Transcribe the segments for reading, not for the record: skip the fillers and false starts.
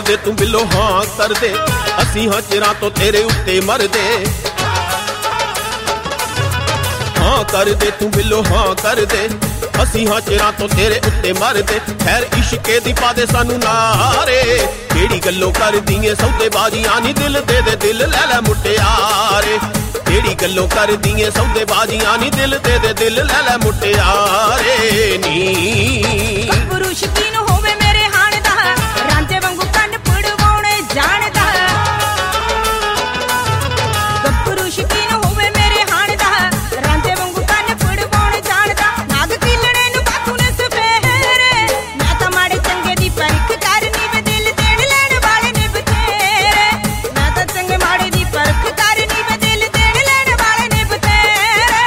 दे तू बिलो हाँ कर दे, असी हाँ चिरां तो तेरे उत्ते मरदे। हाँ कर दे तू बिलो हाँ कर दे, असी हाँ चिरां तो तेरे उत्ते मरदे। खैर इश्के दी पा दे सानू नारे, केड़ी गल्लों कर दिए सौदेबाजियां नी, दिल दे दे दिल लै लै मुटियारे। केड़ी गल्लों कर दिए सौदेबाजियां नी, दिल दे दे दिल लै लै मुटियारे नी। गब्बरू शकीन होवे मेरे हाण दा, रांझे वांगू कंन पड़वाउणे जाणदा। गब्बरू शकीन होवे मेरे हाण दा, रांझे वांगू कंन पड़वाउणे जाणदा। नाग किलणे नूं बाथू ने सफेरे, मैं तां माड़े चंगे दी परख करनी वे, दिल देण लैण वाले ने बथेरे। मैं तां चंगे माड़े दी परख करनी वे, दिल देण लैण वाले ने बथेरे।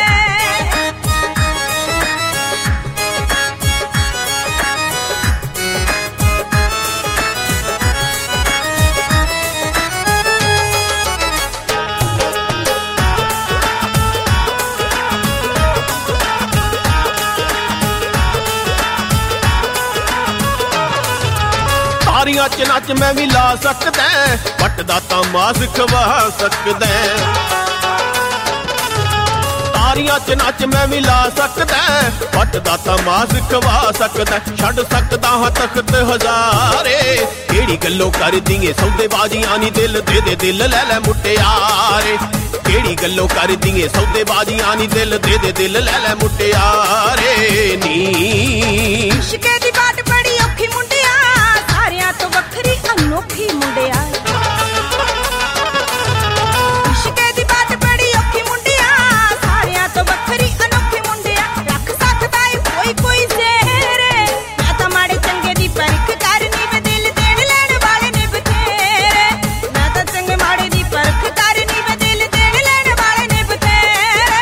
तारियां च नच मैं भी ला सकदा, पटदा तां मास खवा सकदा। तारियां च नच मैं भी ला सकदा, पटदा तां मास खवा सकदा। छड़ सकदा हां तख्त हजारे, केड़ी गल्लों कर दिए सौदेबाजियां नी, दिल दे दे दिल लै लै मुटियारे। केड़ी गल्लों कर दिए सौदेबाजियां नी, दिल दे दे दिल लै लै मुटियारे नी। इश्के दी बात बड़ी औखी मुंडिया, सारियां तो वखरी अनोखी मुंडिया। इश्के दी बात बड़ी औखी मुंडिया, सारियां तो वखरी अनोखी मुंडिया। रख सकदा है कोई कोई सेहरे, मैं तां माड़े चंगे दी परख करनी वे, दिल देण लैण वाले ने बथेरे। मैं तां चंगे माड़े दी परख करनी वे, दिल देण लैण वाले ने बथेरे।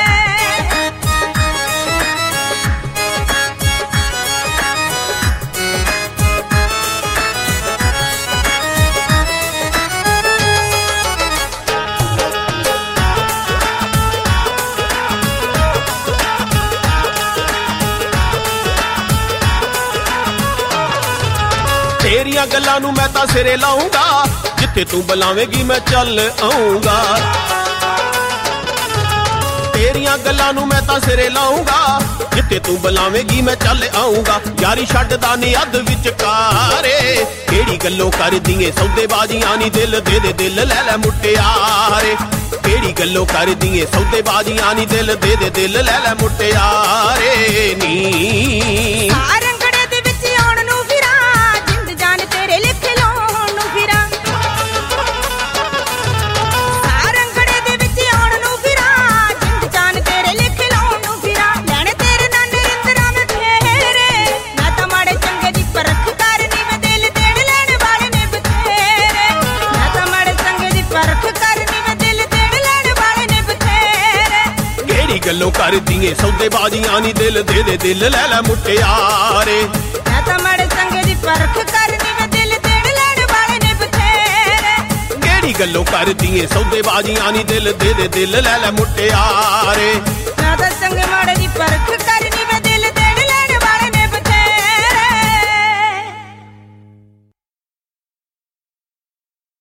तेरियां गल्लां नूं मैं तां सिरे लाऊंगा, जिथे तू बुलावेगी मैं चल आऊंगा। तेरियां गल्लां नूं मैं तां सिरे लाऊंगा, जिथे तू बुलावेगी मैं चल आऊंगा। यारी छड्डदा नी अध विचकारे, केड़ी गल्लों कर दिए सौदेबाजियां नी, दिल दे दे दिल लै लै मुटियारे। केड़ी गल्लों कर दिए सौदेबाजियां नी, दिल दे दे दिल लै लै मुटियारे नी। रंगड़े दे विच आउण नूं फिरां, जिंद जान तेरे लिखे लाउण नूं फिरां। रंगड़े दे विच आउण नूं फिरां, जिंद जान तेरे लिखे लाउण नूं फिरां। लैणे तेरे नाल नरिंदरां में फेरे, मैं तां माड़े चंगे दी परख करनी वे, दिल देण लैण वाले ने बथेरे। मैं तां माड़े चंगे दी परख करनी वे, दिल देण लैण वाले ने बथेरे। केड़ी गल्लों कर दिए सौदेबाजियां नी, दिल दे दे दिल लै लै मुटियारे। मैं तां माड़े चंगे दी परख करनी वे, दिल देण लैण वाले ने बथेरे। केड़ी गल्लों कर दिए सौदेबाजियां नी, दिल दे दे दिल लै लै मुटियारे।